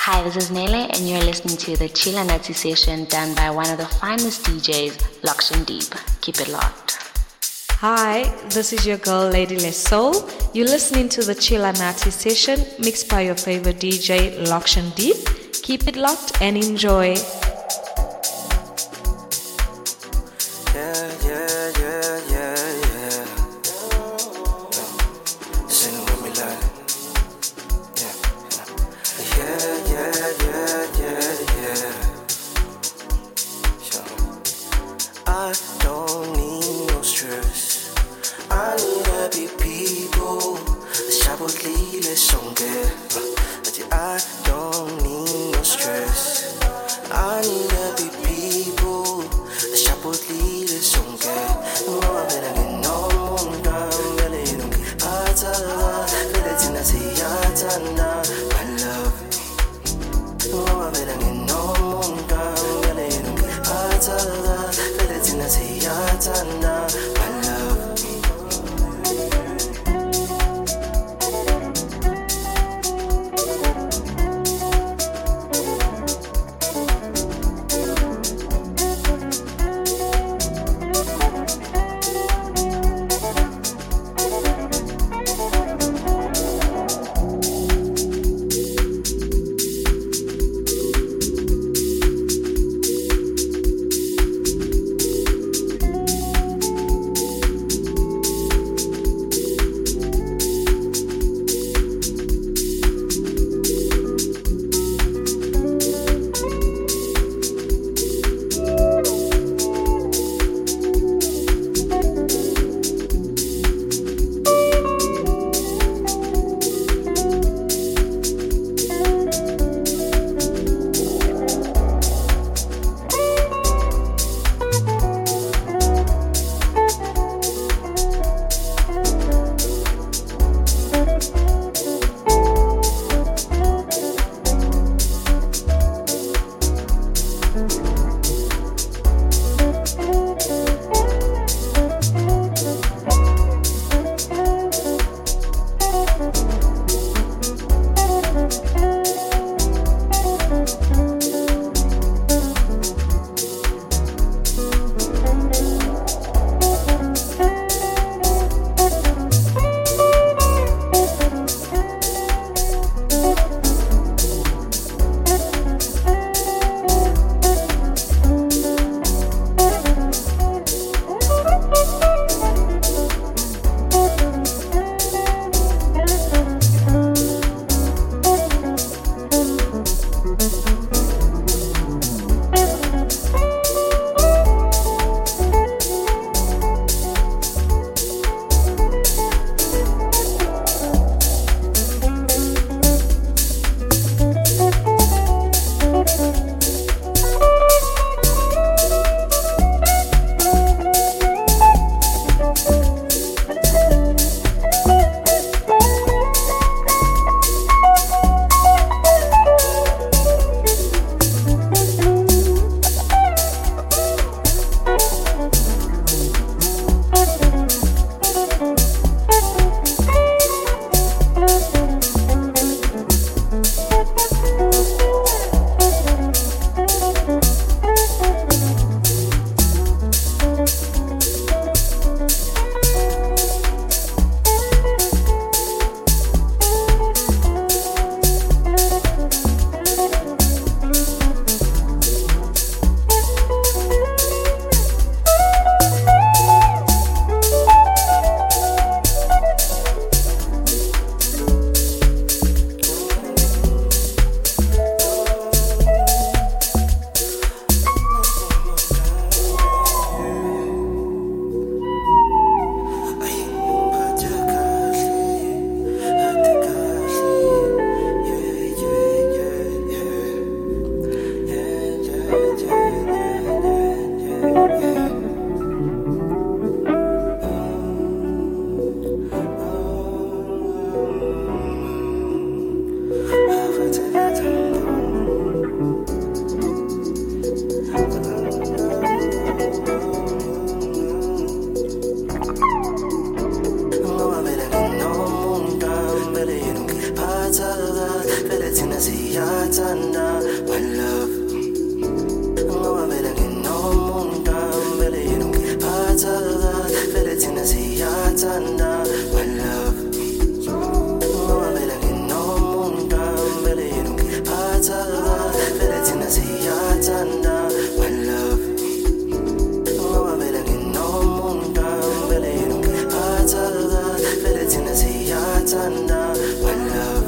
Hi, this is Nele, and you're listening to the Chila Nazi session done by one of the finest DJs, Lakshan Deep. Keep it locked. Hi, this is your girl, Lady Les Soul. You're listening to the Chila Nazi session mixed by your favorite DJ, Lakshan Deep. Keep it locked and enjoy. I don't need no stress. I need happy people. Shabodli songe. I don't need no stress. I need happy people. Shabodli songe. Mama bena no munda bele nungi patala bele tina siyatana my love. Mama bena no munda bele nungi patala bele tina siyatana my love. thina siyathanda my love ngoba vele nginomuntu vele yena ungiphatha vele thina siyathanda my love ngoba vele nginomuntu vele yena ungiphatha vele thina siyathanda my love ngoba vele nginomuntu vele yena ungiphatha vele thina siyathanda my love.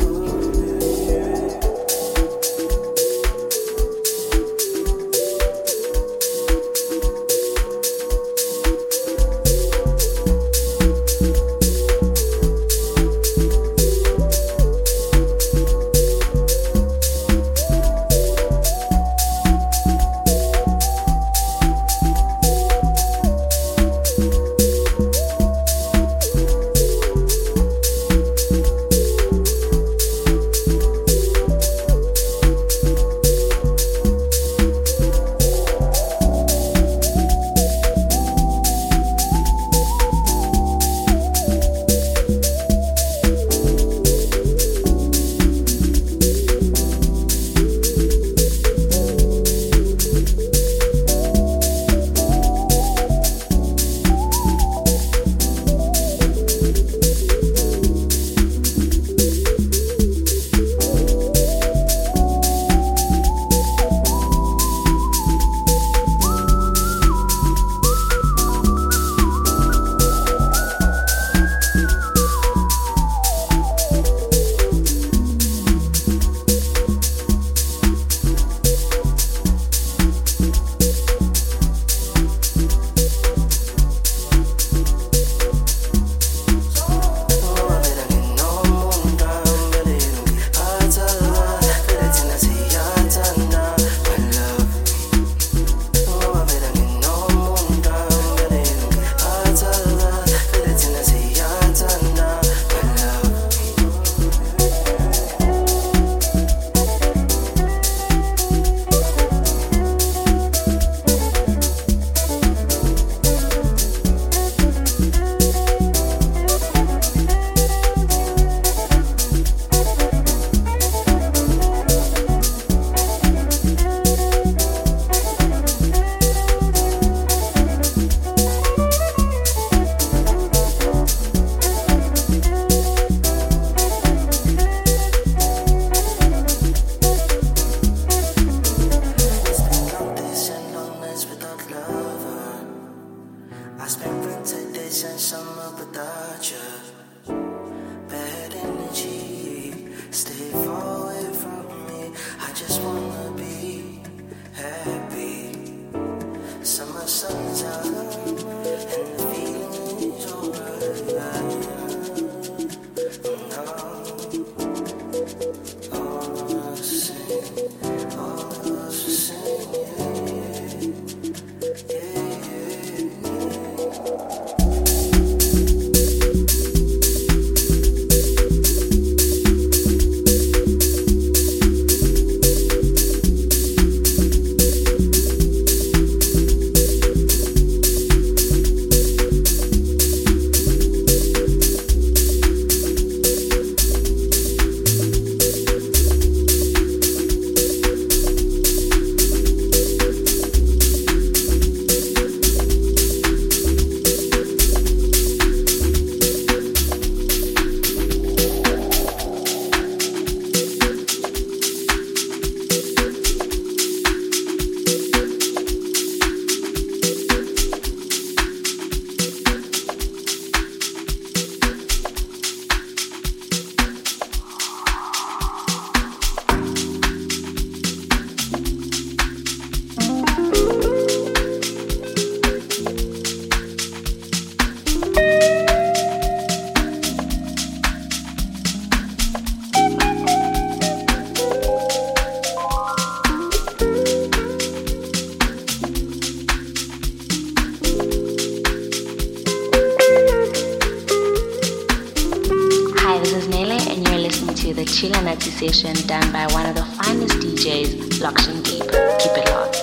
the Chila Nazi session done by one of the finest DJs, Lakshan Deep. Keep it locked.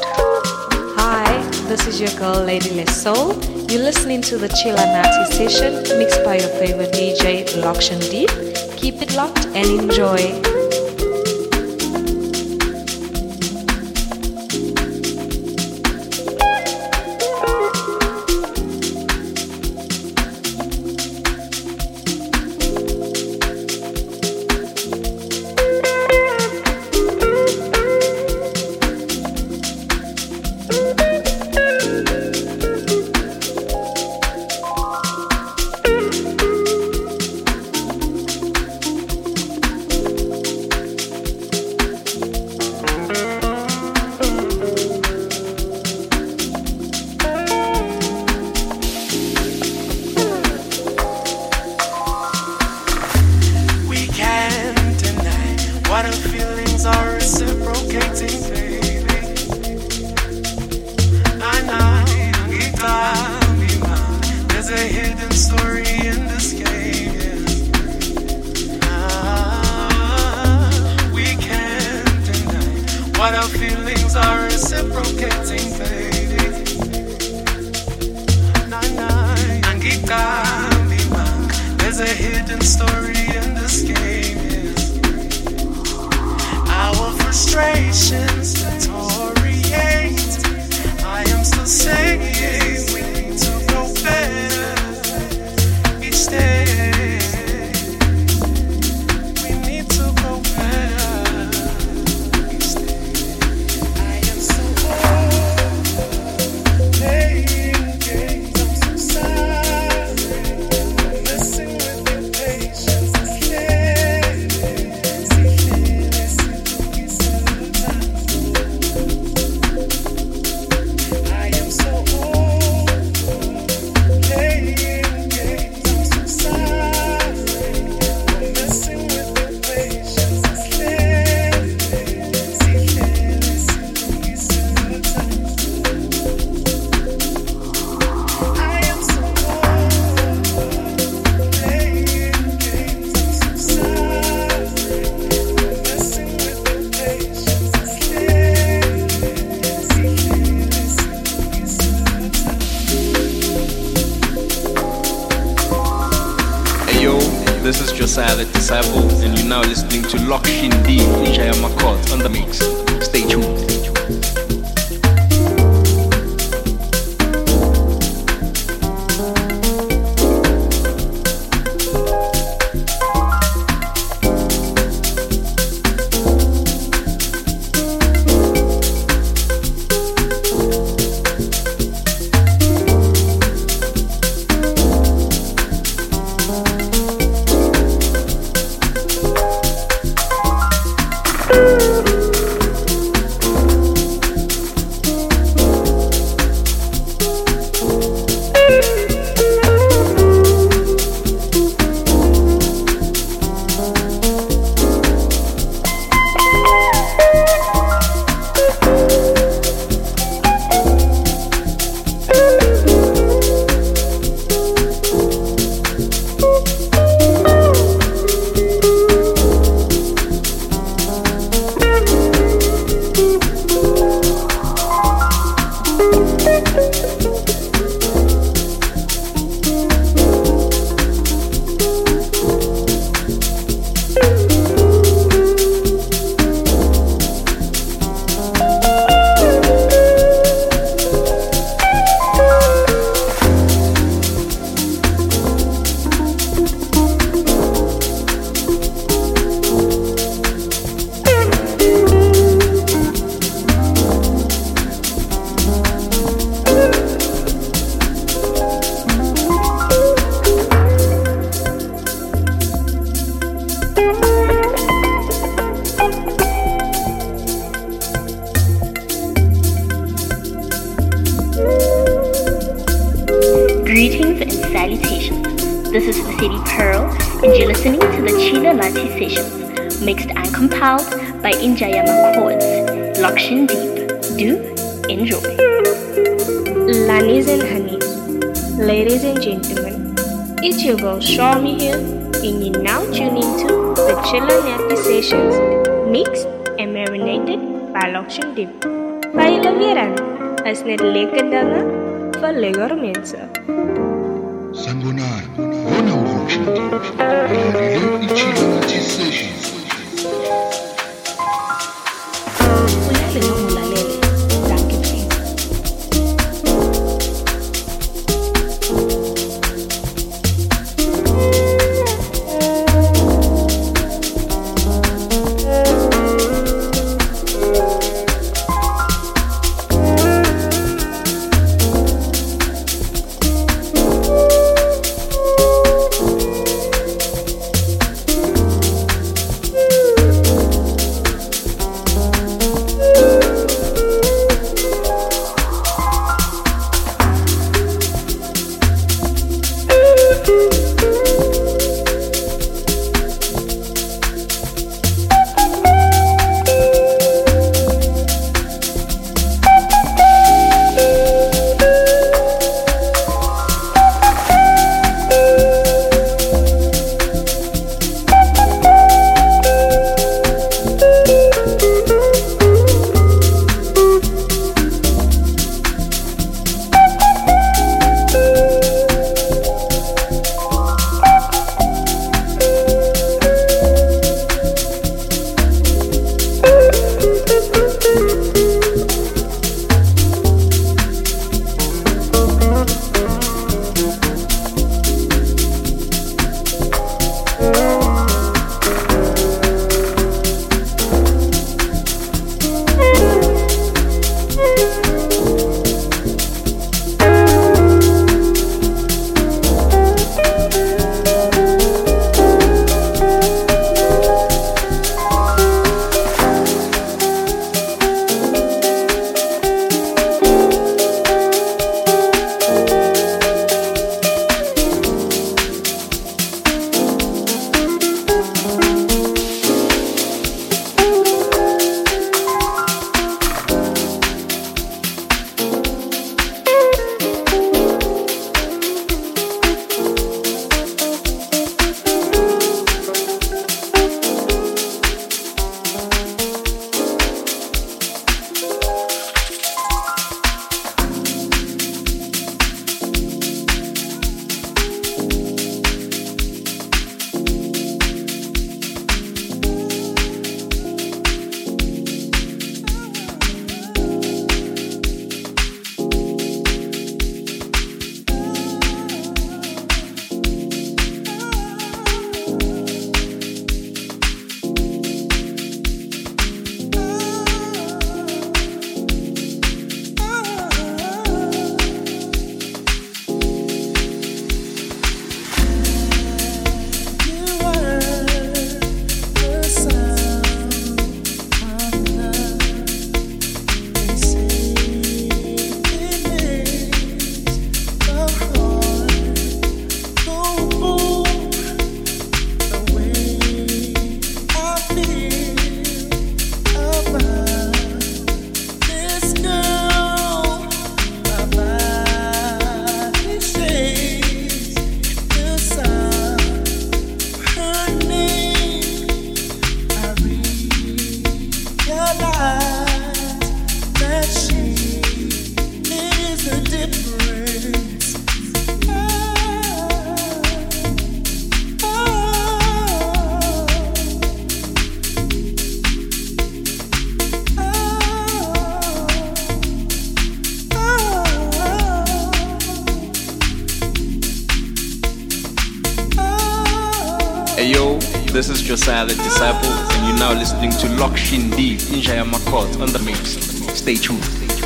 Hi, this is your girl, Lady Les Soul. You're listening to the Chila Nazi session mixed by your favorite DJ, Lakshan Deep. Keep it locked and enjoy. What our feelings are reciprocating, baby. There's a hidden story in this game. We can't deny what our feelings are reciprocating, baby. There's a hidden story in this game. Our frustrations deteriorate. I am still saying we need to go better each day. We need to go better each day. I am so old, playing games. I'm so sorry, messing with your patience. This is Josiah the Disciple, and you're now listening to Lokshin D, Jaya Makot on the mix. Stay tuned. Greetings and salutations. This is the City Pearl, and you're listening to the Chila Nati Sessions, mixed and compiled by Injayama Chords. Lokshin Deep. Do enjoy. Lanis and honeys, ladies and gentlemen, it's your girl Shawmi here, and you're now tuning to the Chila Nati Sessions, mixed and marinated by Lokshin Deep. Baila Viran, as net lekendanga for lekker mensen. Sangonar, wona Lokshin Deep, relarile ichila nati sessions. This is Josiah the Disciple, and you're now listening to Lokshin Deep in Jayamakot on the mix. Stay tuned.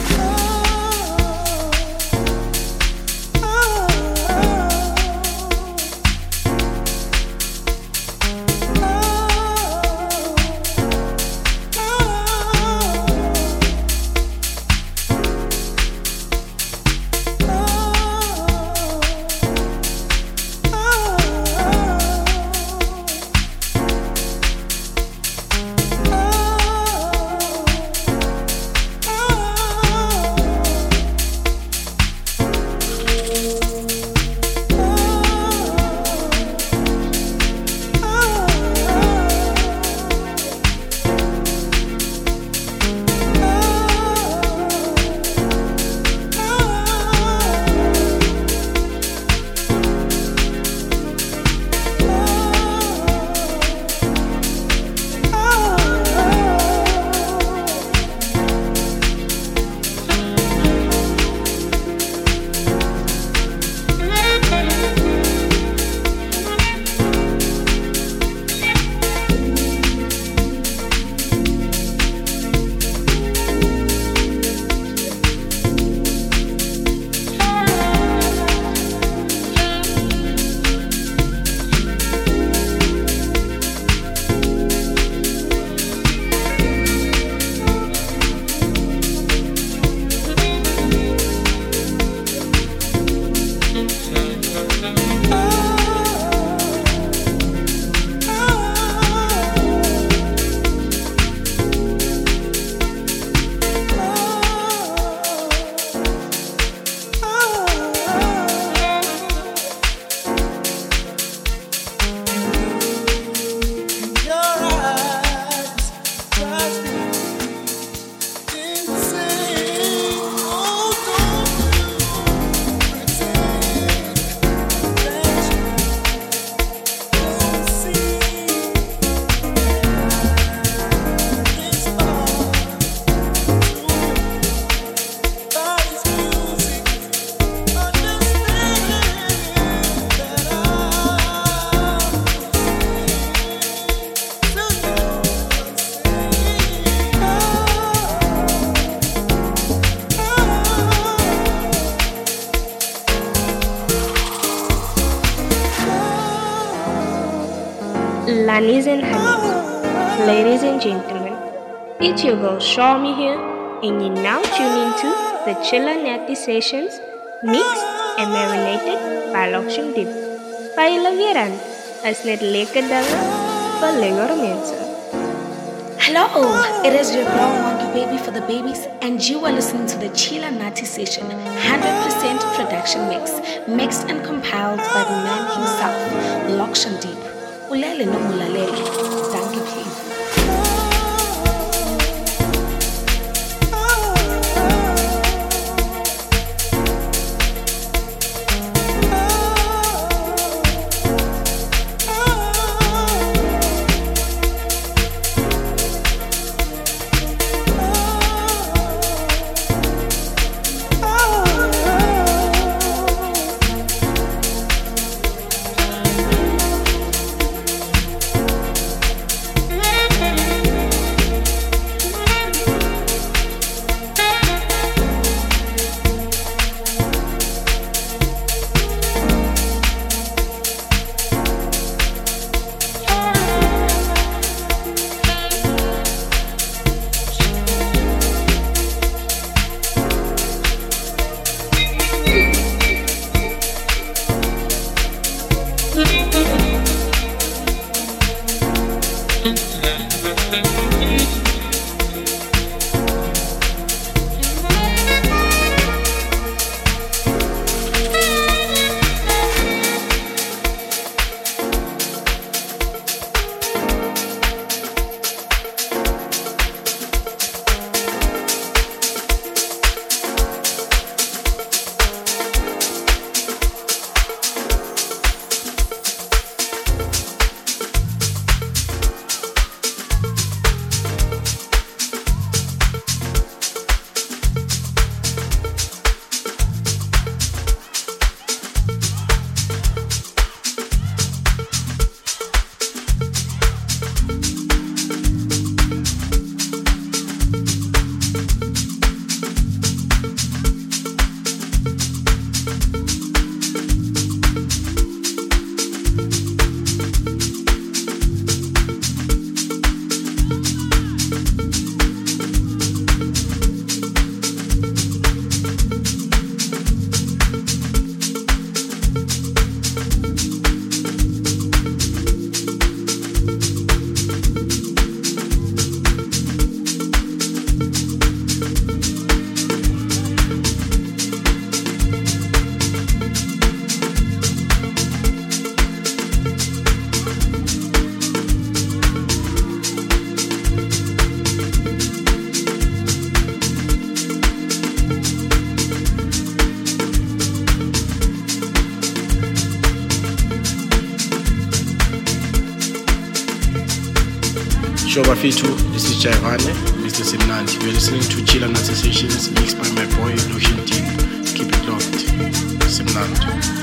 Lanis and Honeys. Ladies and gentlemen, it's your girl Shawmy here, and you're now tuning to the Chilla Natty Sessions, mixed and marinated by Lokshin Deep. Paila Viran, as net lekker dagen for lekker mensen. Hello, it is your girl Monkey Baby for the babies, and you are listening to the Chilla Natty Session, 100% production mix, mixed and compiled by the man himself, Lokshin Deep. Ulele no mulalele, thank you please. Shoba Fitu, this is Jaivane, Mr. Simnandi. You're listening to Chila Nazi Sessions mixed by my boy Lotion Deep. Keep it locked. Simnandi.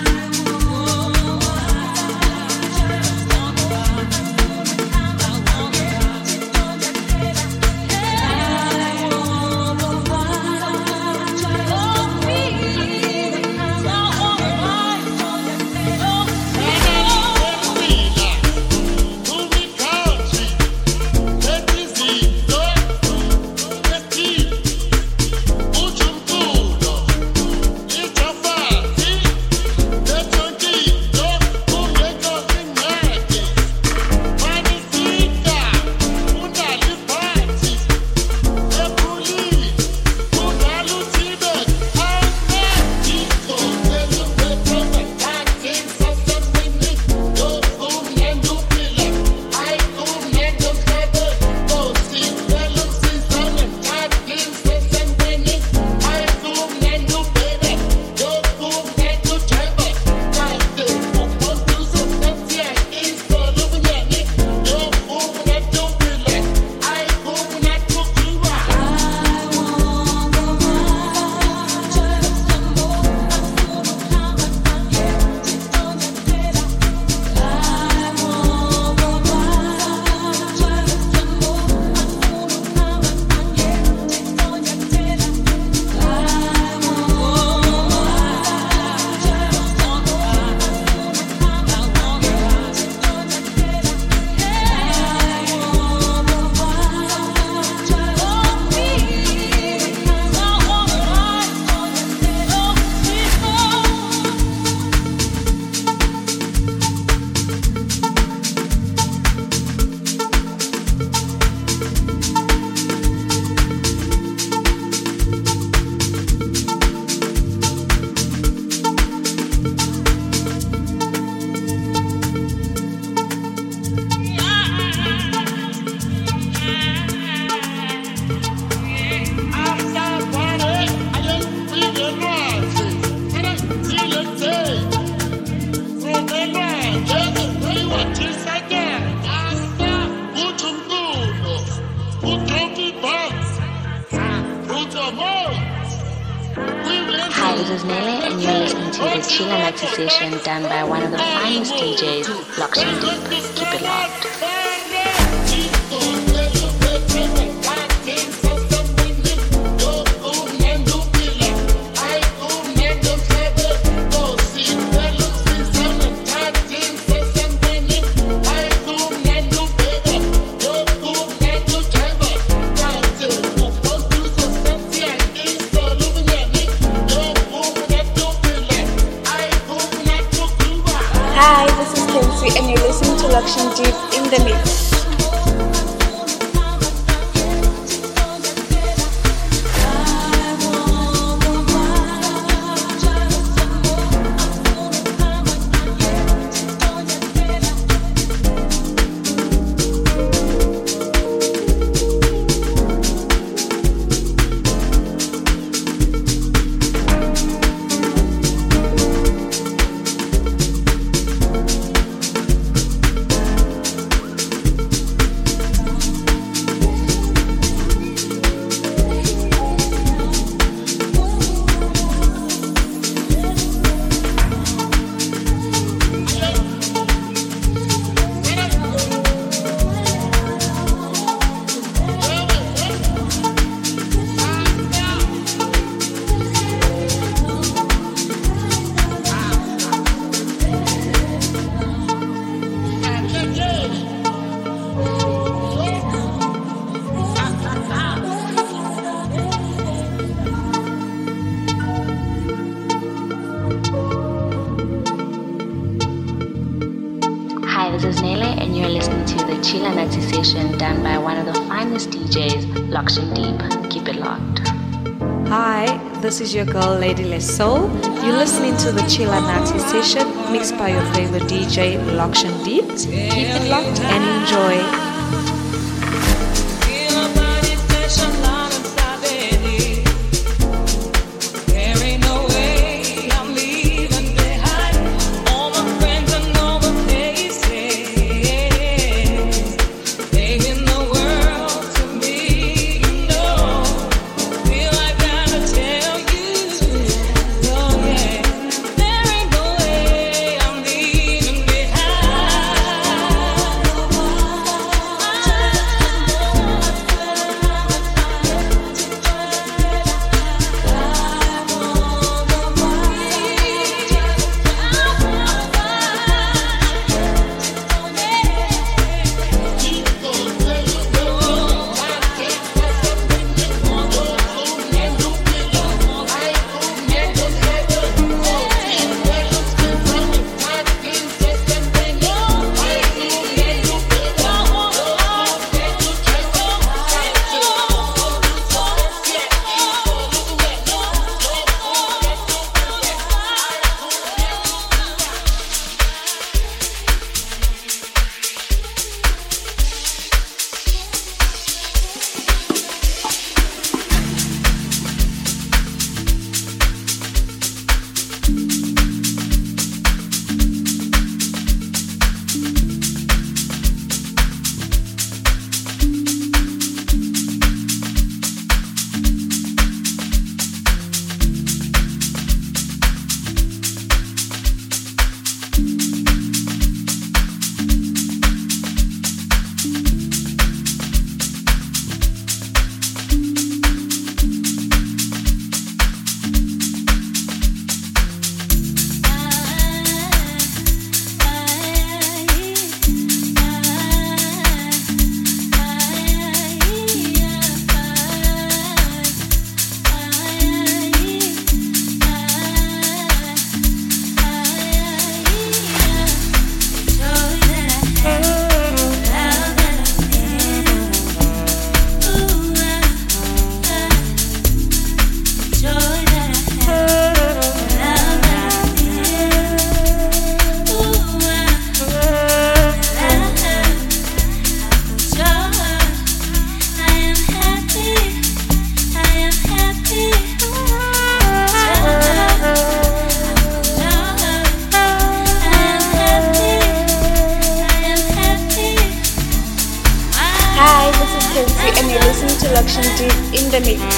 Session done by one of the finest DJs, Lakshan Deep. Keep it locked. And you're listening to Lakshan Deep in the mix. This is Nele, and you're listening to the Chila Nazi Session done by one of the finest DJs, Lakshan Deep. Keep it locked. Hi, this is your girl, Lady Les Soul. You're listening to the Chila Nazi Session mixed by your favorite DJ, Lakshan Deep. Keep it locked and enjoy. In the world listening to Lakshan Deep in the mix.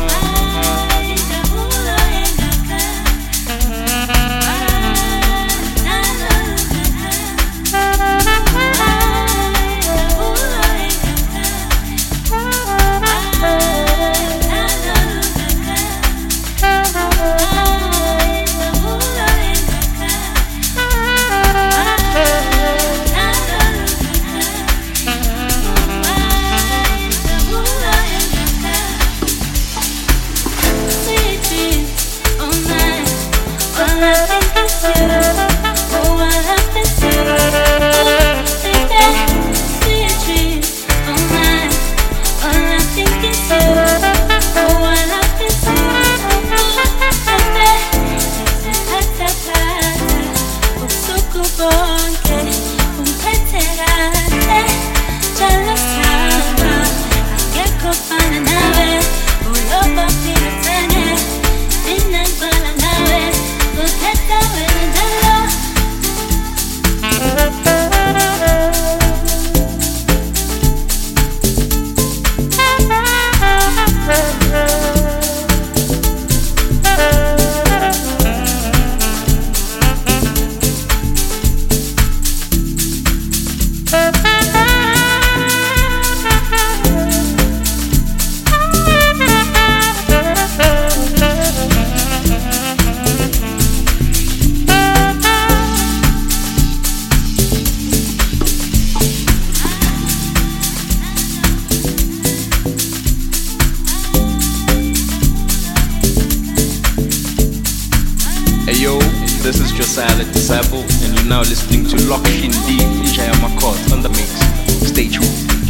This is Josiah the Disciple, and you're now listening to Lockshin Deep in Jayamakot on the mix. Stay tuned.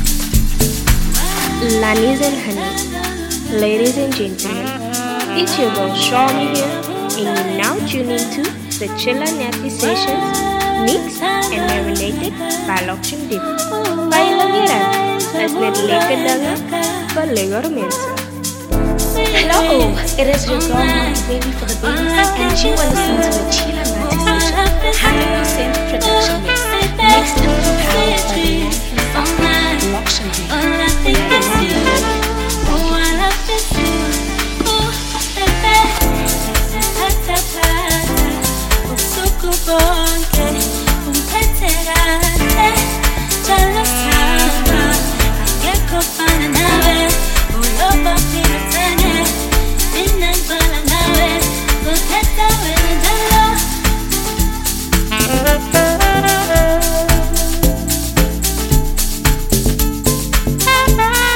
Lanis and Honeys, ladies and gentlemen, it's your girl Shawmy here, and you're now tuning to the Chilla Nappy Sessions, mixed and marinated by Lockshin Deep. Pailangiran, as net lekker dinge vir lekker mense. Hello, it is your girl Monkey Baby for the babies, and you are listening to the Chila Nati Session, 100% production mix, mixed and compiled by the man himself, Lockshin Deep. Bye.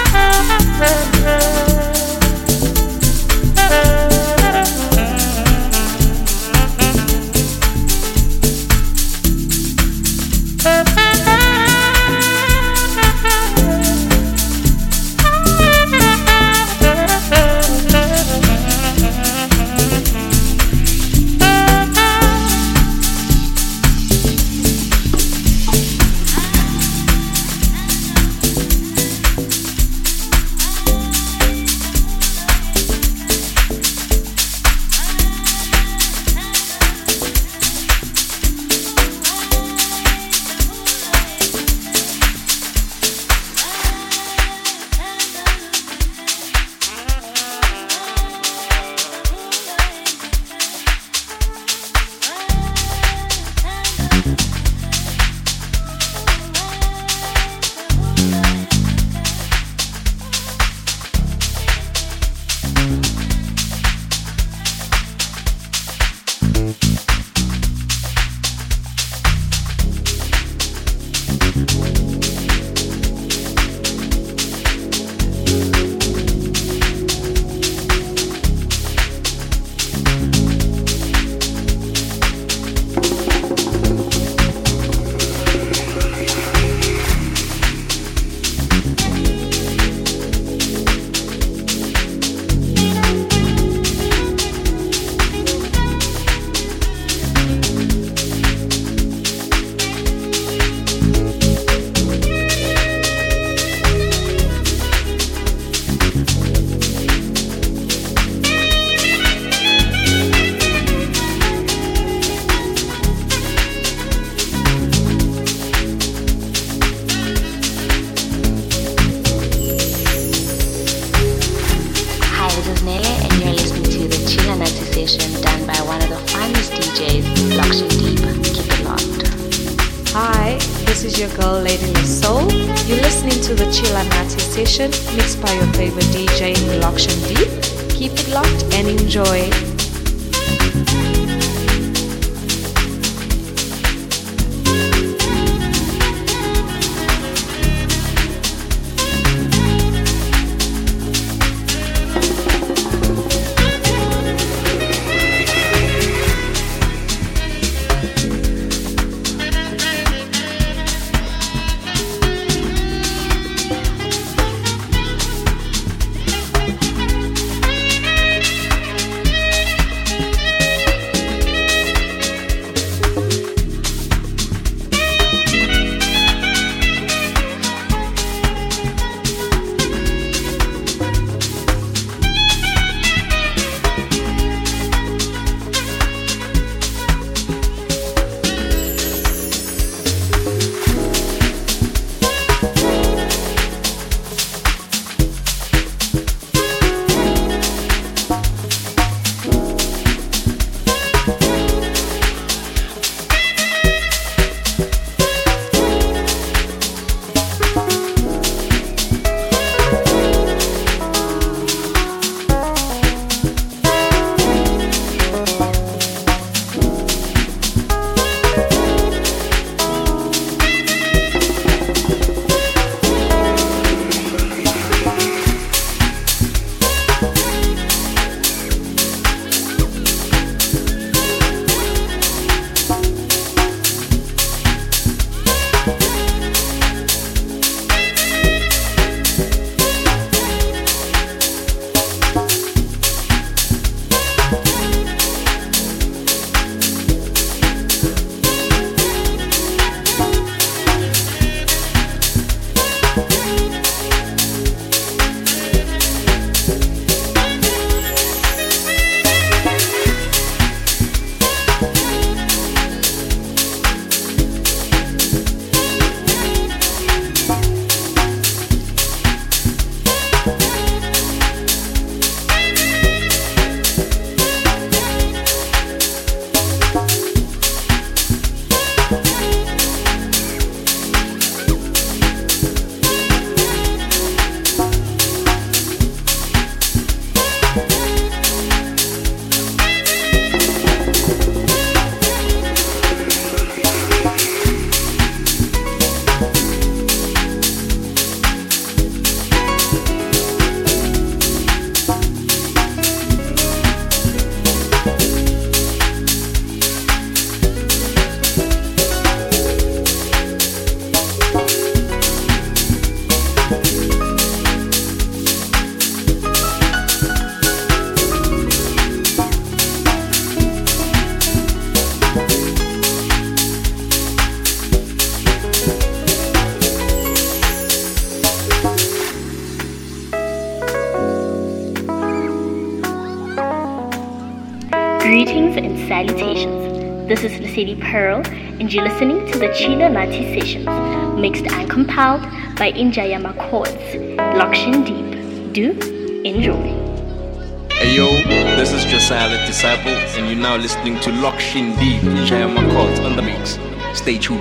Chilla Nati session mixed by your favorite DJ, Lakshan Deep. Keep it locked and enjoy. Greetings and salutations. This is Lesedi Pearl, and you're listening to the Chilla Nati Sessions, mixed and compiled by Injaya Chords, Lakshan Deep. Do enjoy. Hey yo, this is Josiah the Disciple, and you're now listening to Lakshan Deep, Injaya Chords on the mix. Stay tuned.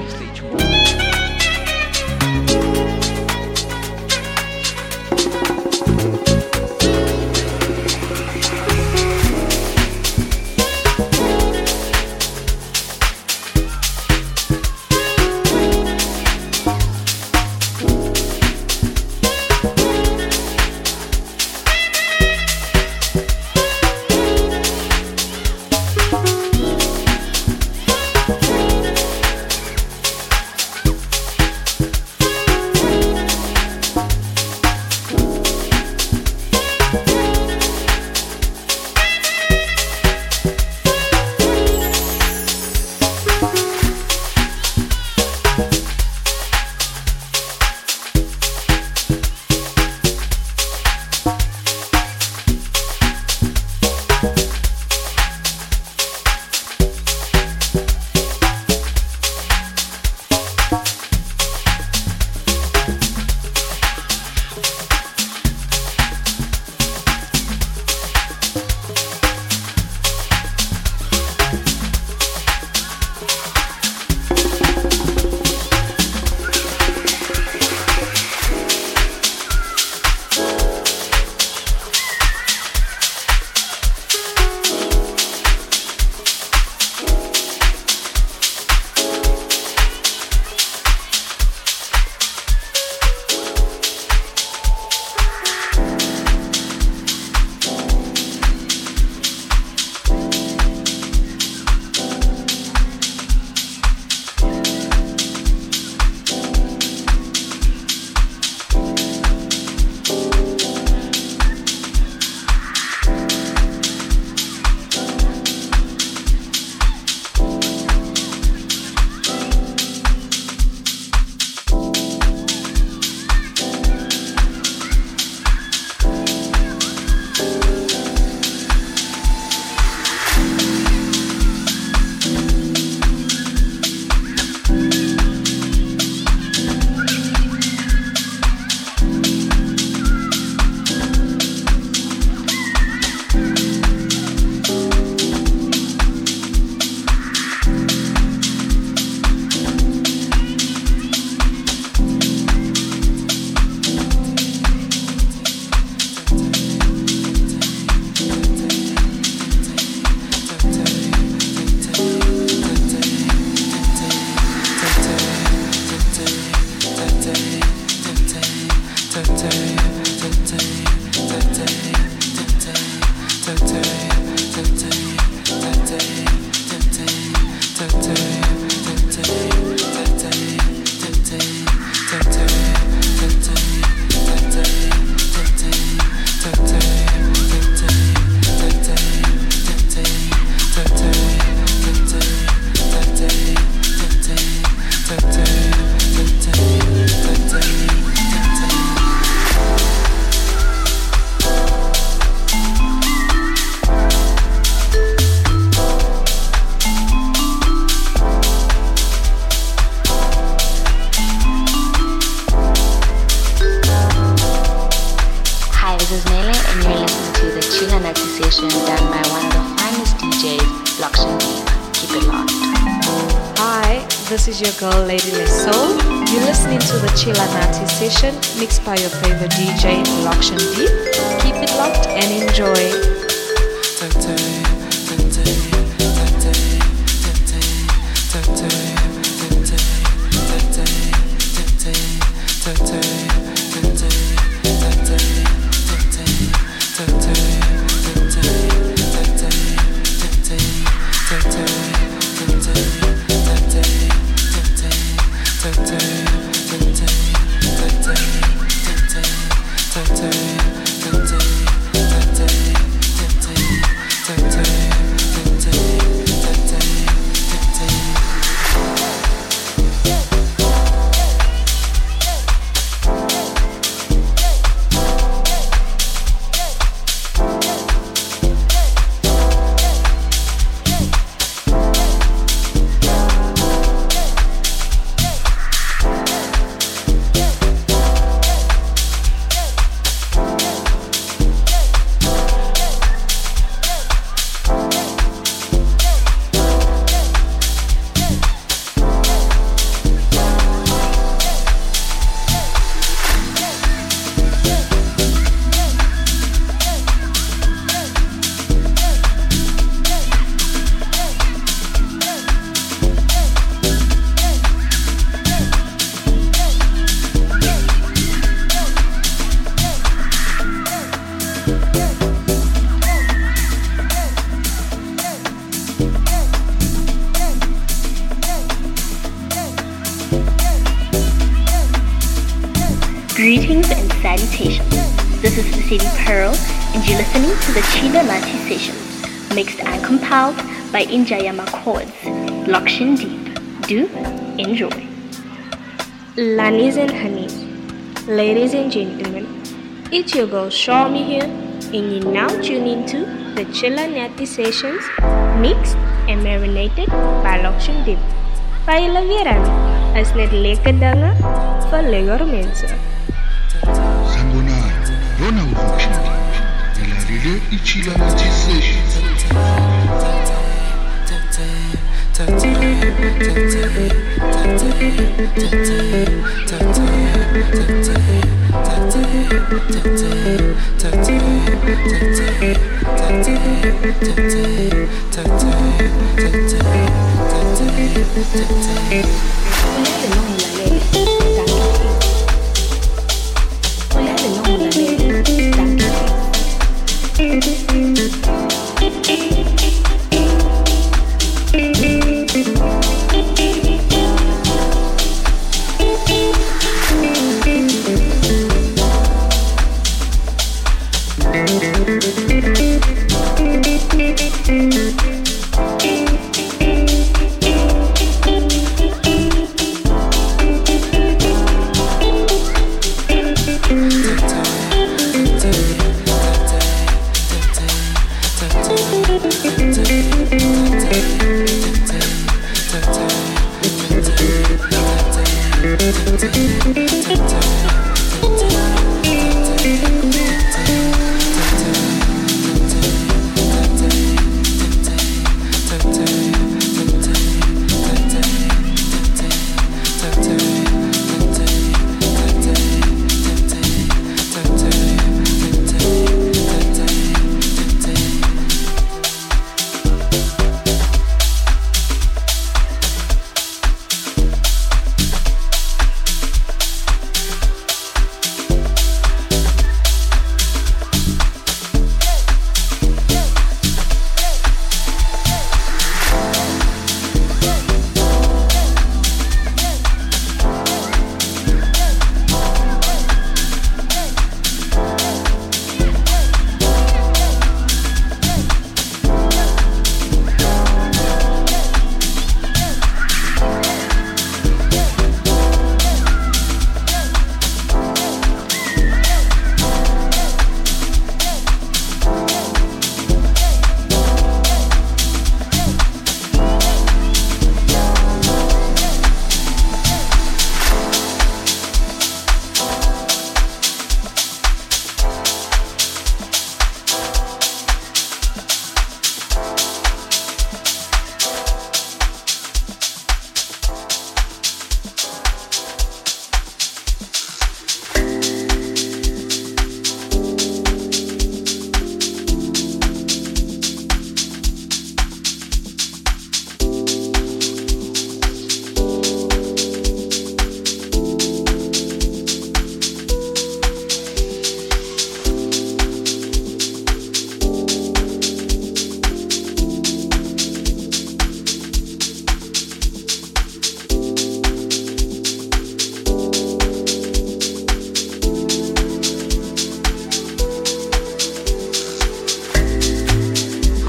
this is Nele, and you're listening to the Chila Nati session done by one of the finest DJs, Lakshan Deep. Keep it locked. Hi, this is your girl Lady Soul. You're listening to the Chila Nati session mixed by your favorite DJ, Lakshan Deep. Keep it locked and enjoy. Greetings and salutations. This is City Pearl, and you're listening to the Chila Nati sessions, mixed and compiled by Injayama Chords, Lakshan Deep. Do enjoy. Lanis and honeys, ladies and gentlemen, it's your girl Shawmy here, and you're now tuning to the Chila Nati sessions, mixed and marinated by Lakshan Deep. Paila Virani, as net lekker dinge vir lekker mense. Sangonani, bona uvukshini. Nilalele iChila Nati sessions.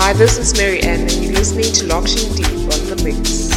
Hi, this is Mary Ann, and you're listening to Lockshing Deep on the Mix.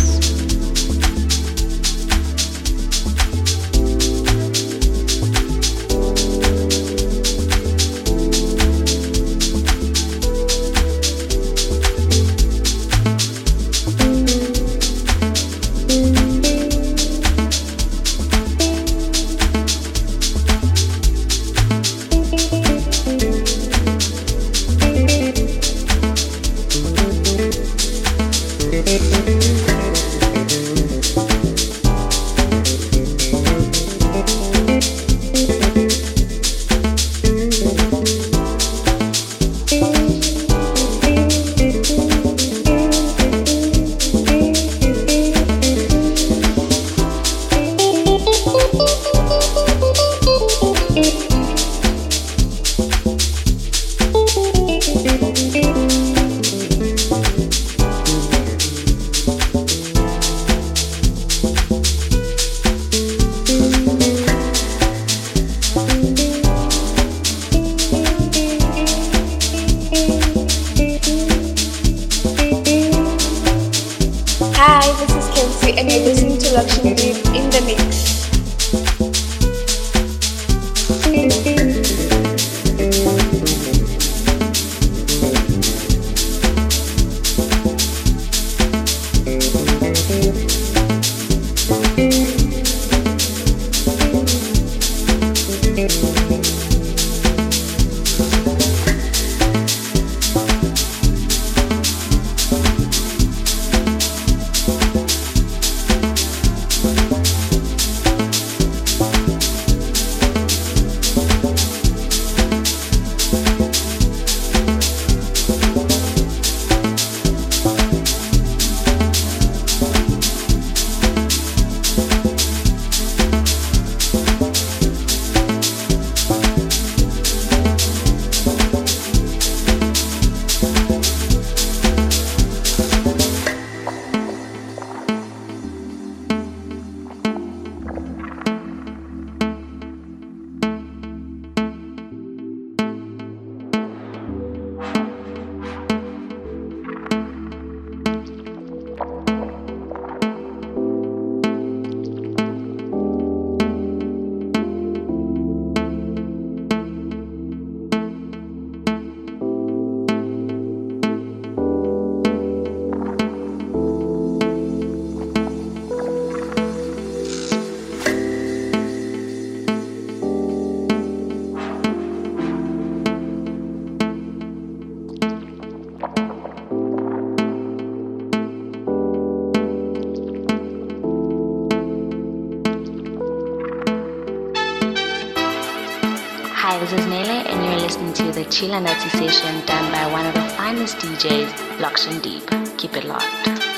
This is Nele, and you're listening to the Chila Nazi session done by one of the finest DJs, Lokshin Deep. Keep it locked.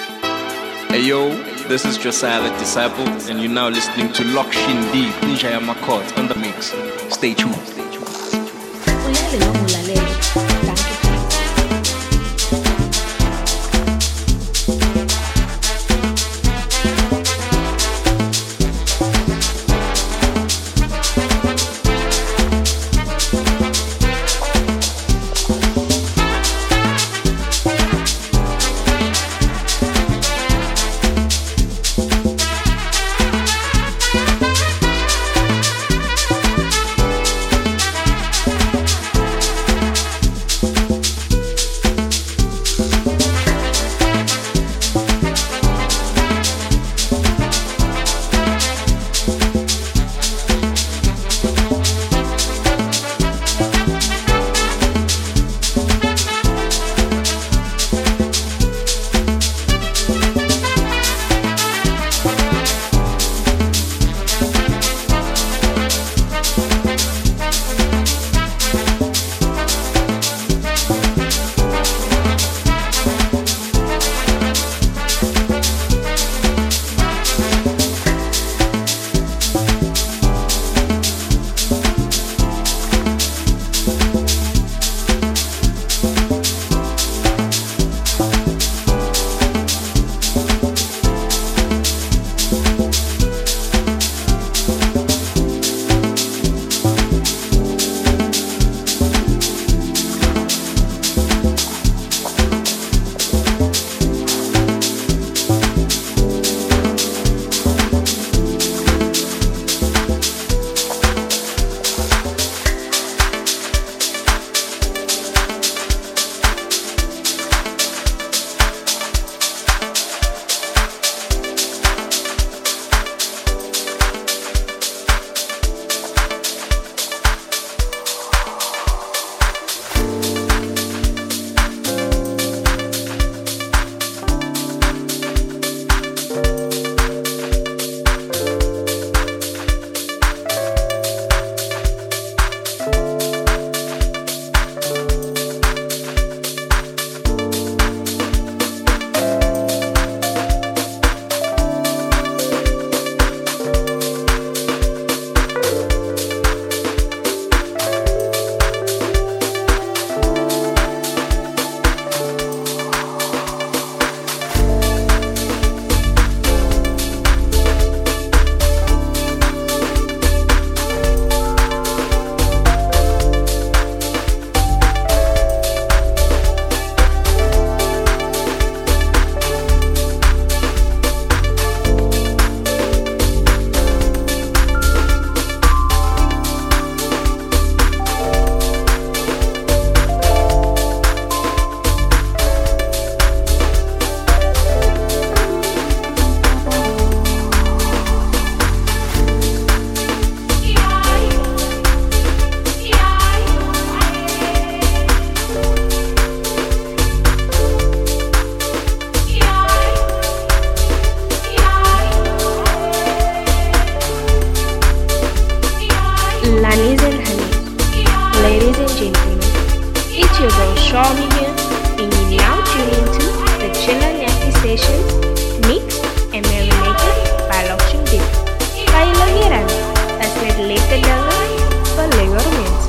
Hey yo, this is Josiah the Disciple, and you're now listening to Lokshin Deep, Njayama Court on the mix. Stay tuned. Shawmy here, and you now tune into the Chilla Nappy Sessions, mixed and marinated by Lokshin Deep. Kailangiran, as net later dalam Pelego Romancer.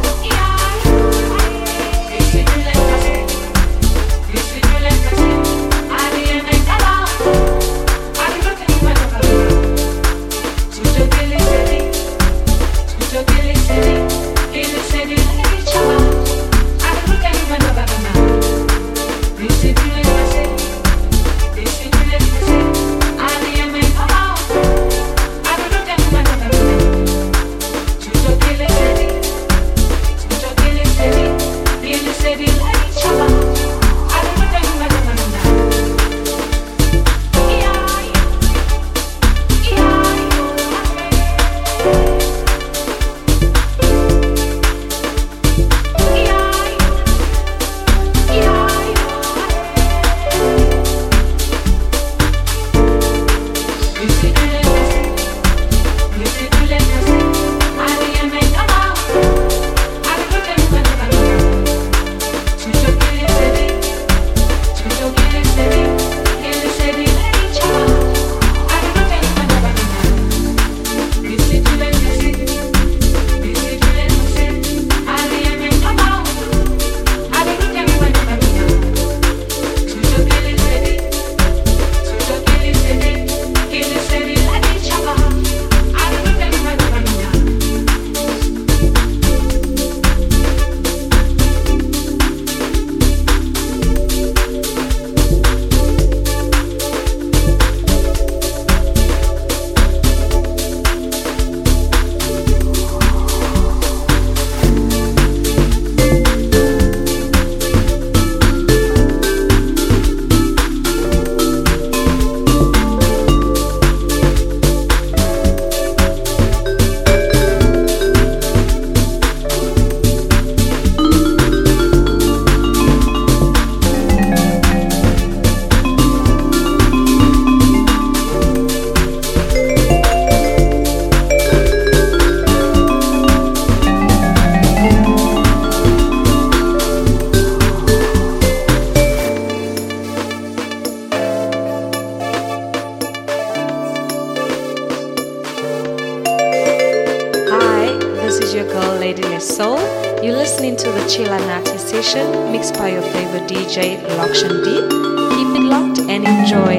Mixed by your favorite DJ, Lokshin Deep. Keep it locked and enjoy.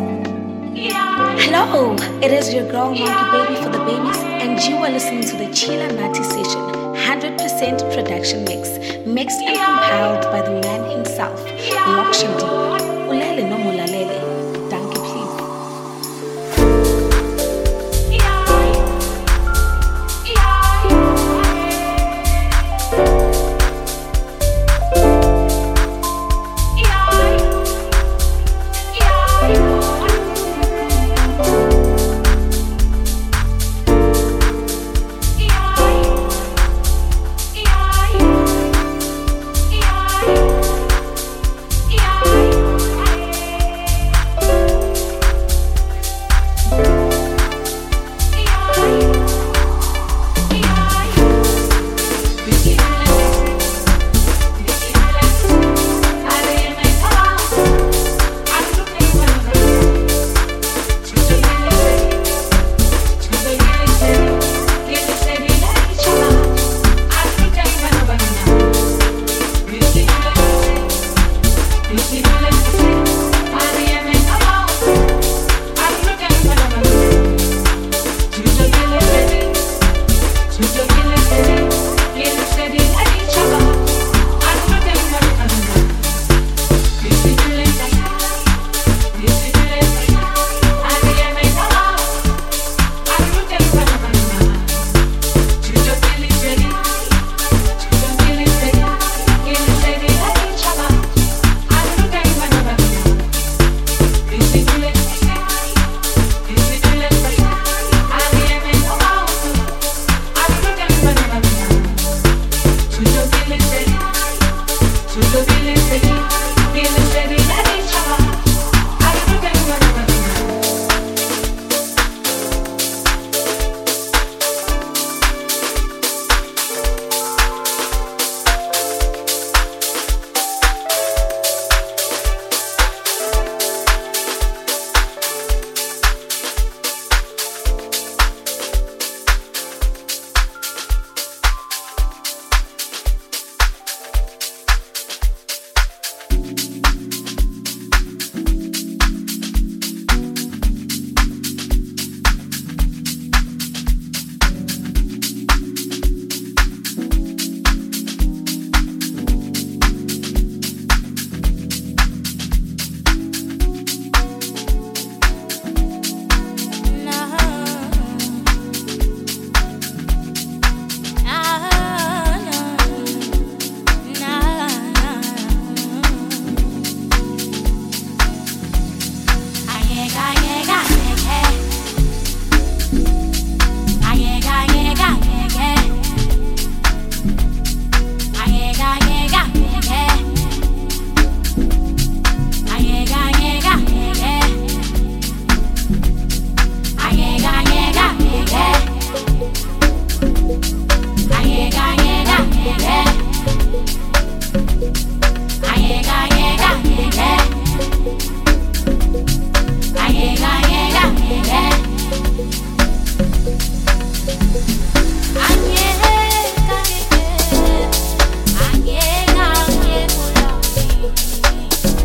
Hello, it is your girl Monkey Baby for the babies, and you are listening to the Chilla Nati Session, 100% production mix, mixed and compiled by the man himself, Lokshin Deep. Ulele no mulalele, thank you please.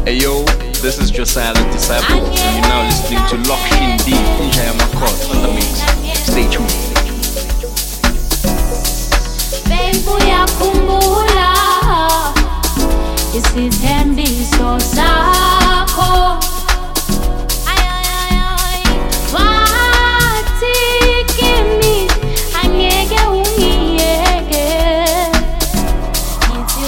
Hey yo, this is Josiah the Disciple, and you're now listening to Lockshin D in Jayamakot on the mix. Stay tuned. Isithembiso sakho wathi kimi angeke ungiyeke ngithi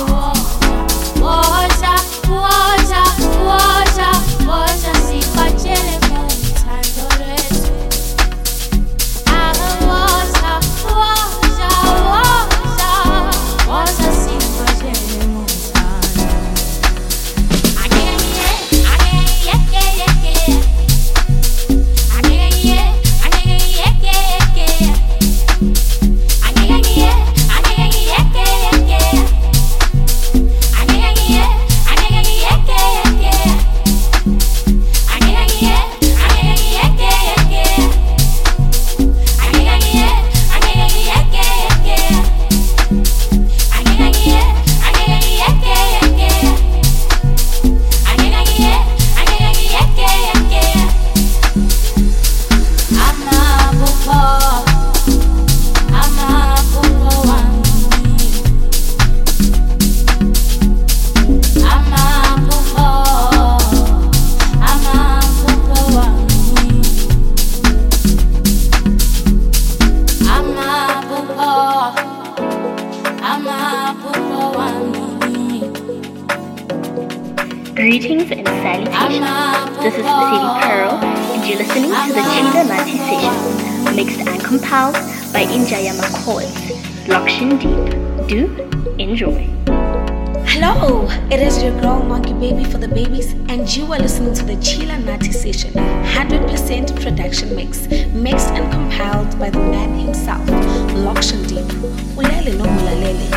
woza sikwatshele ngothando lwethu woza sikwatshele Greetings and salutations. This is City Pearl, and you're listening to the Chila Nati Sessions, mixed and compiled by Injayama Chords. Lockshin Deep. Do enjoy. Hello, it is your girl Monkey Baby for the babies, and you are listening to the Chila Nati Session, 100% production mix, mixed and compiled by the man himself, Lockshin Deep. Ulele no mulalele.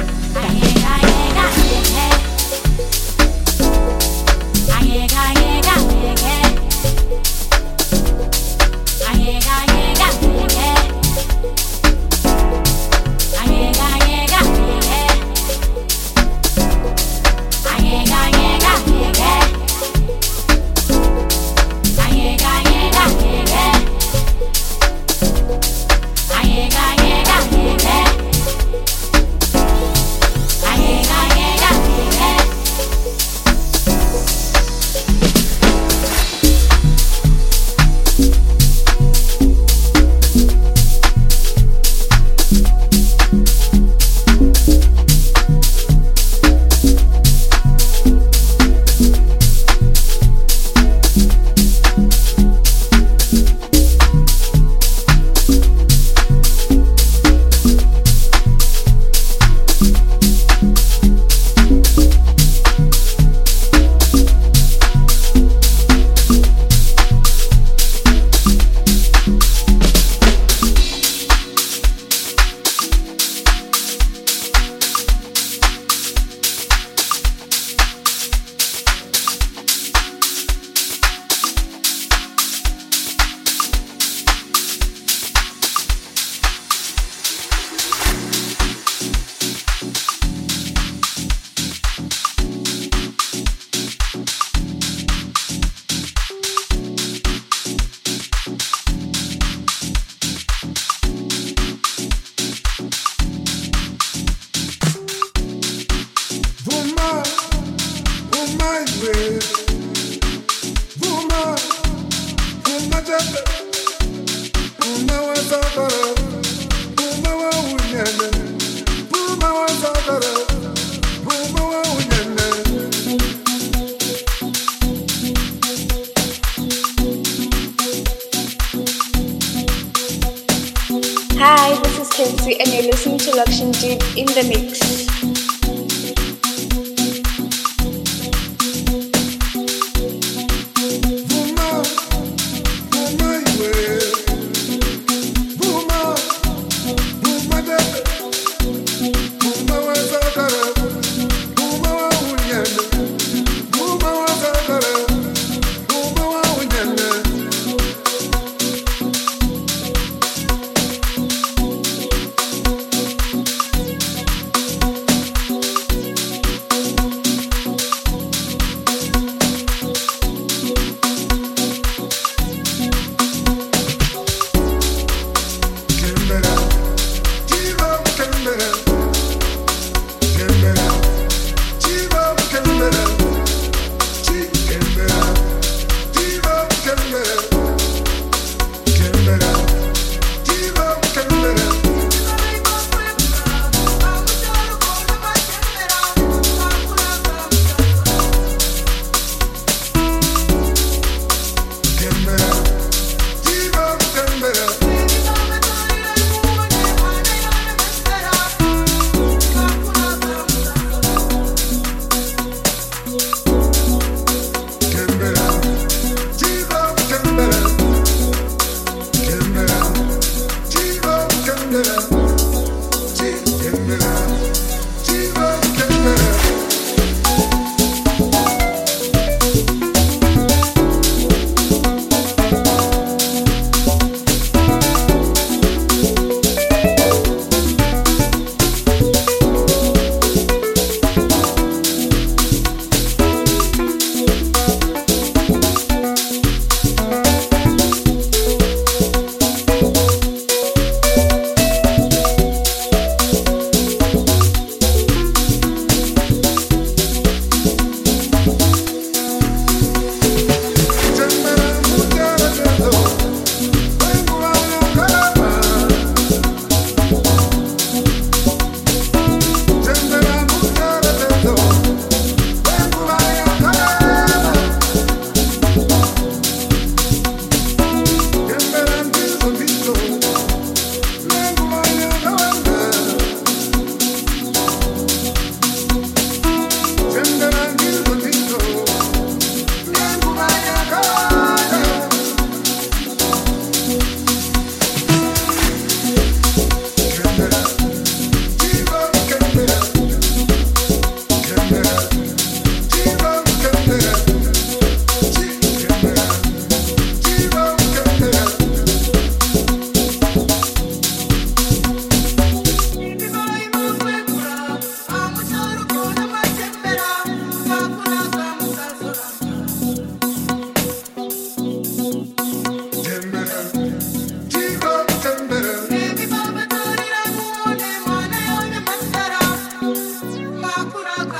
Hi, this is Kenzie, and you're listening to Lockshin Deep in the mix.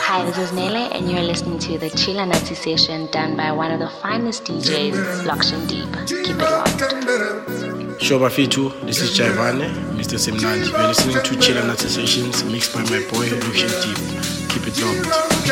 Hi, this is Nele, and you're listening to the Chila Nazi session done by one of the finest DJs, Lokshin Deep. Keep it locked. Shoba Fitu, this is Jaivane, Mr. Simnandi. You're listening to Chila Nazi sessions mixed by my boy, Lokshin Deep. Keep it locked.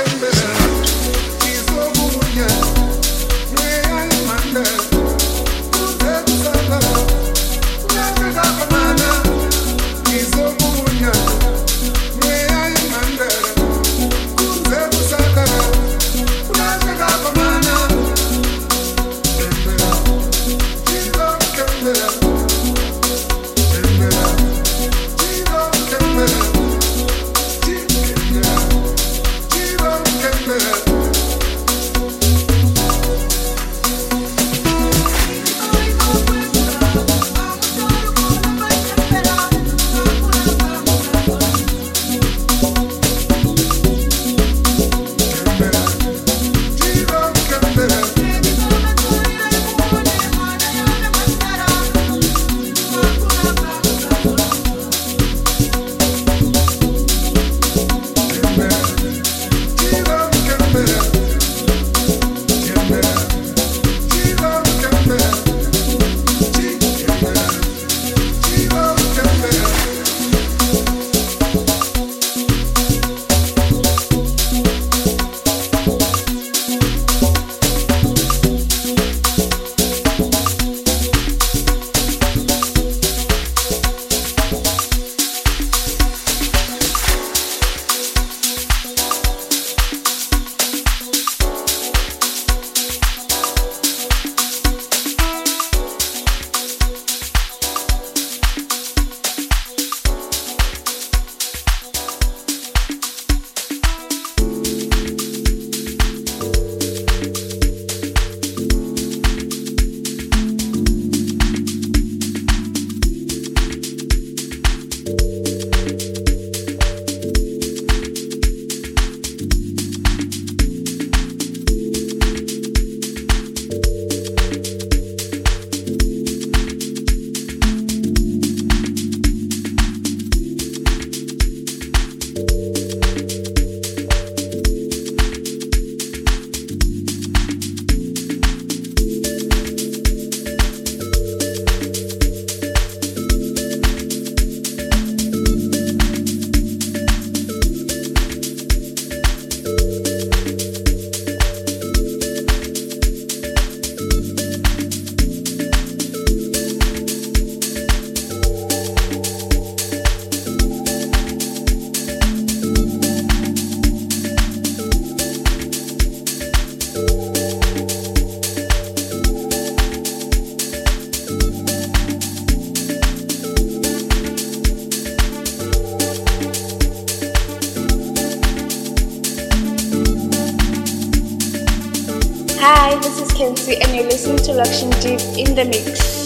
Hi, this is Kenzie, and you're listening to Lokshin Deep in the Mix.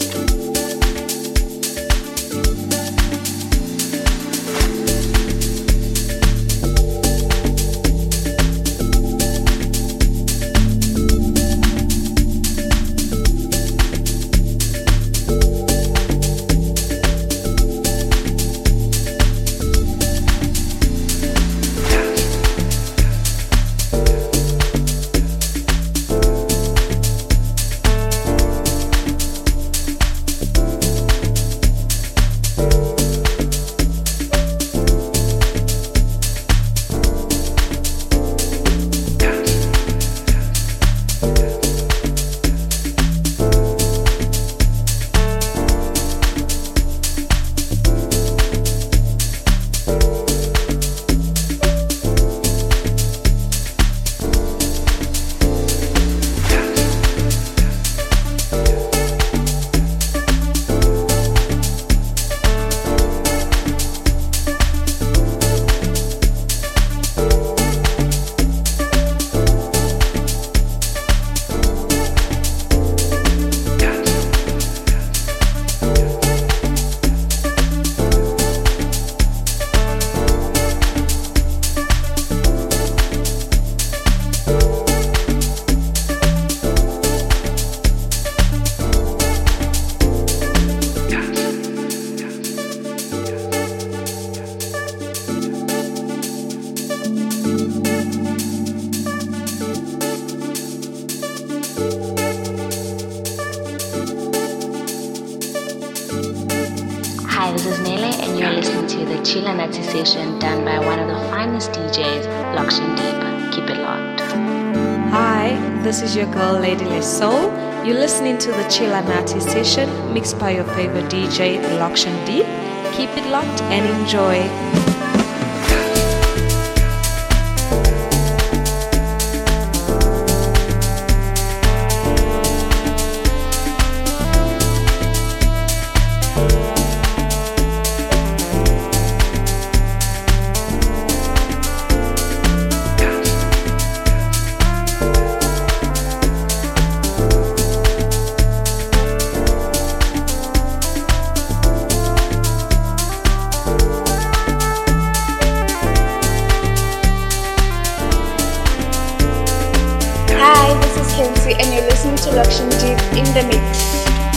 Chila Natty session done by one of the finest DJs, Lakshan Deep. Keep it locked. Hi, this is your girl Lady Les Soul. You're listening to the Chila Natty session mixed by your favorite DJ, Lakshan Deep. Keep it locked and enjoy. And you're listening to Lakshan Deep in the mix.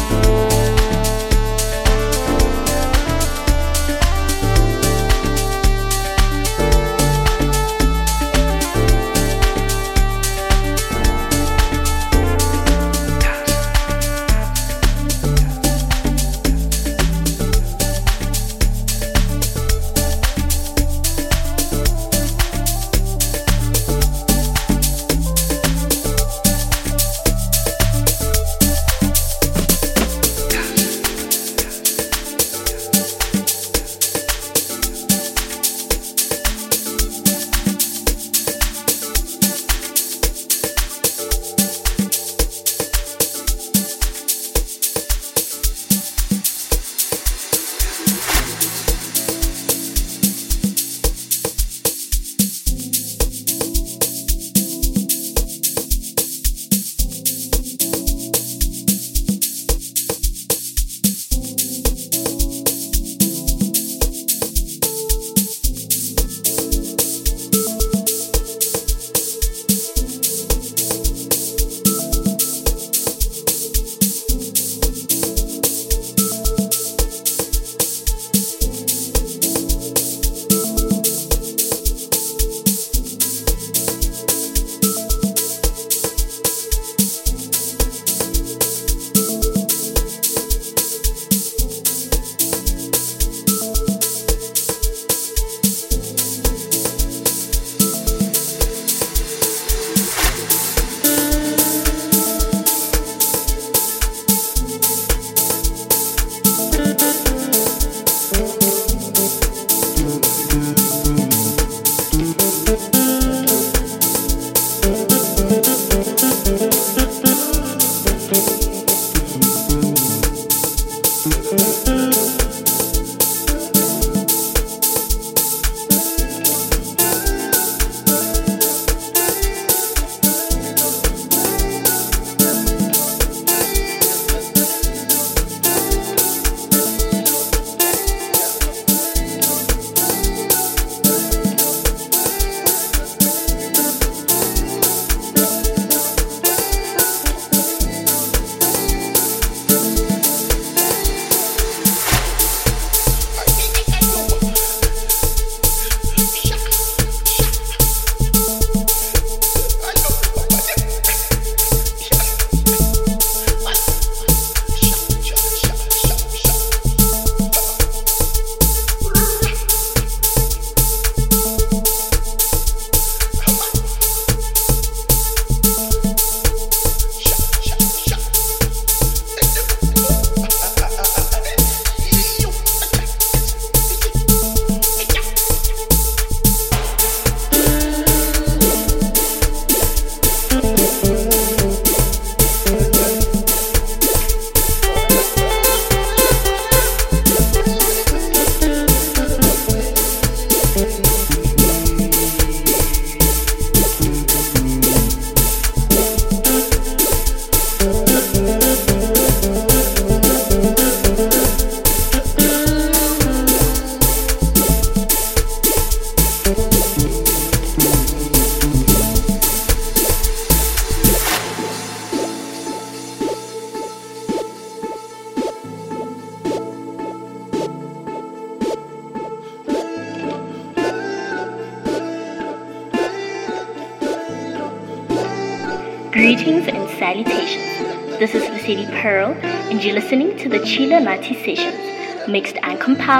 Greetings and salutations. This is Vasily Pearl, and you're listening to the Chila Natty Sessions, mixed and compiled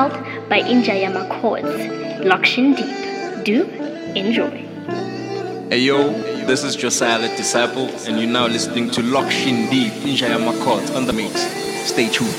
by Injayama Chords. Lokshin Deep. Do enjoy. Hey yo, this is Josiah the Disciple, and you're now listening to Lokshin Deep in Jayama Court on the mix. Stay tuned.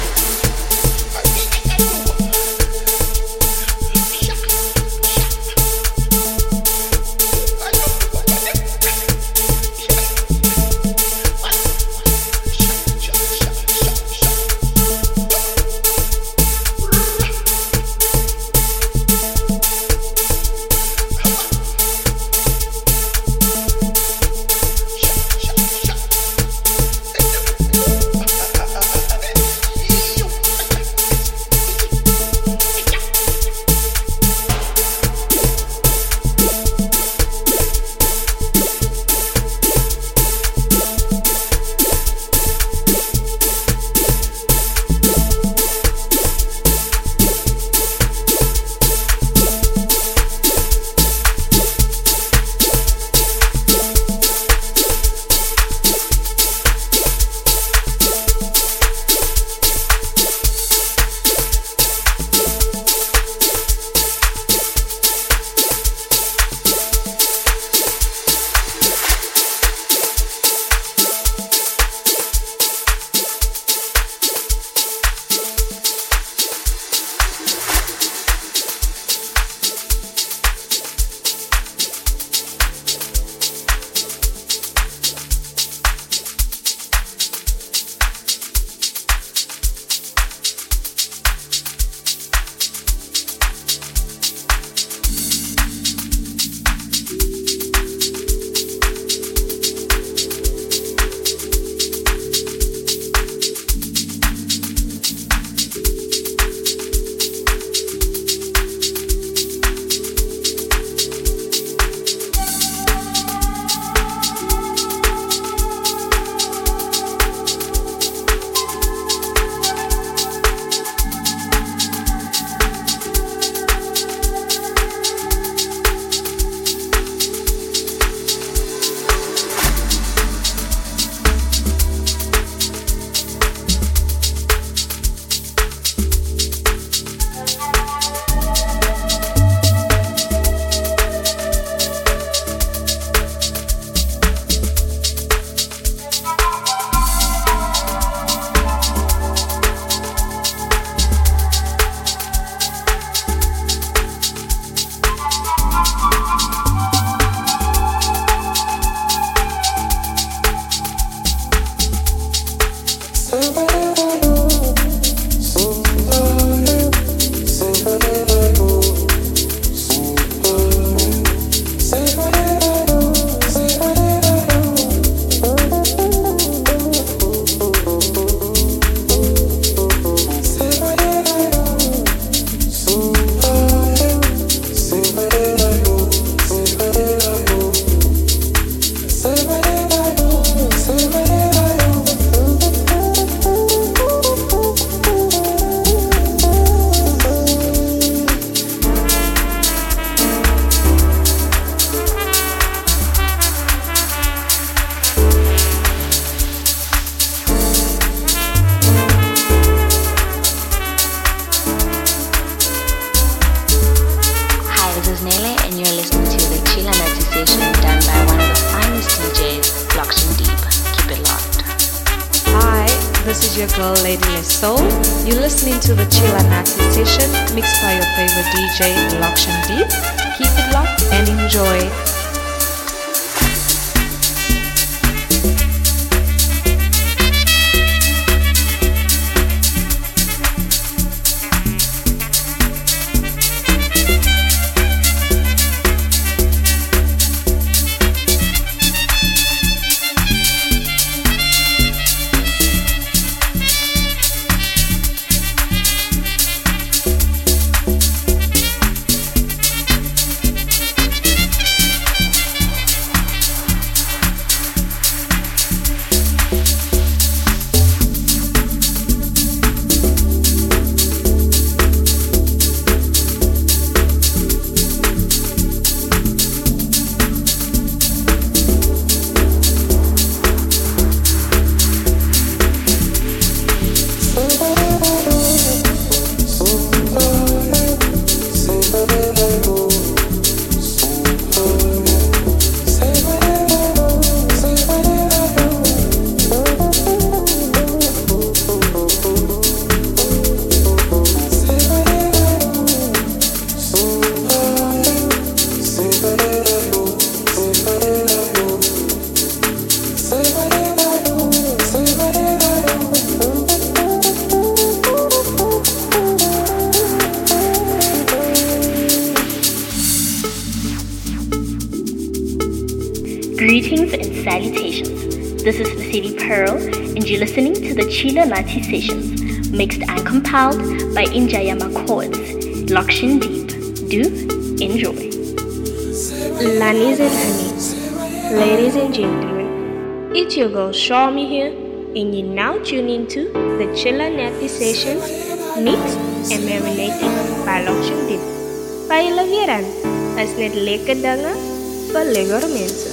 This is your girl, Lady Soul. You're listening to the Chilla Nati session mixed by your favorite DJ, Lokshin Deep. Keep it locked and enjoy. Greetings and salutations. This is Vasily Pearl, and you're listening to the Chila Nati Sessions, mixed and compiled by Injayama Chords, Lakshan Deep. Do enjoy. Lanis and honeys, ladies and gentlemen, it's your girl Shawmy here, and you're now tuning to the Chila Nati Sessions, mixed and marinated by Lakshan Deep. Paila vieran, as net lekker dinge vir lekker mense.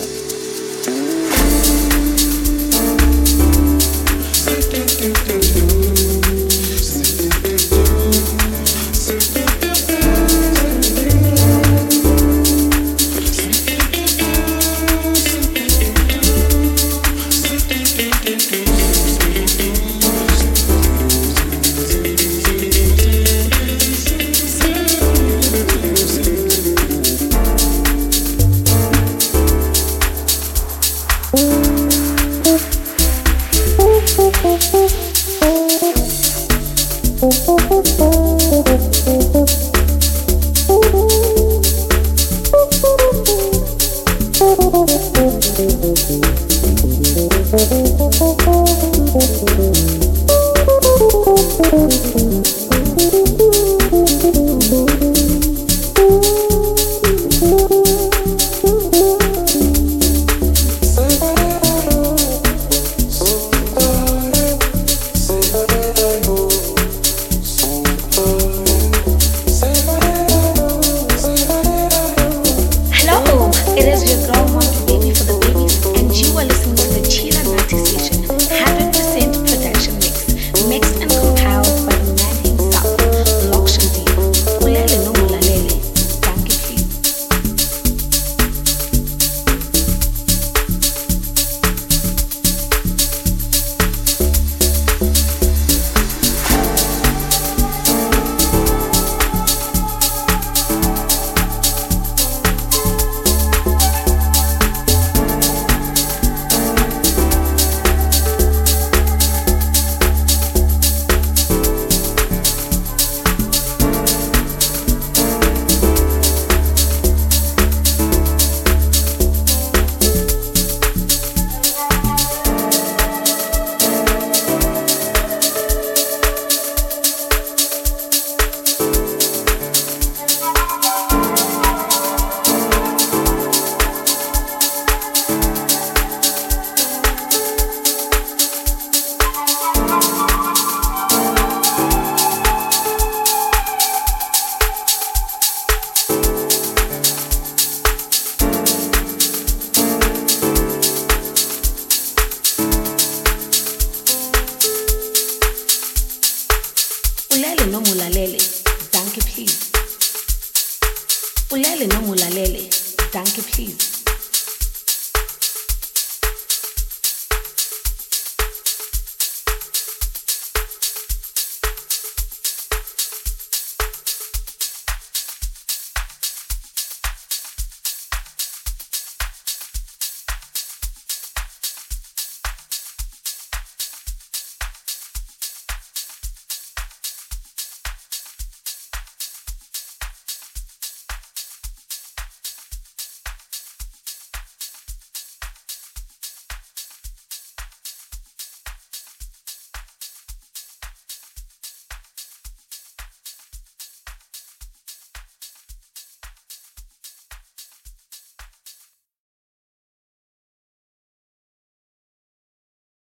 Ulele noma ulalele, danke please.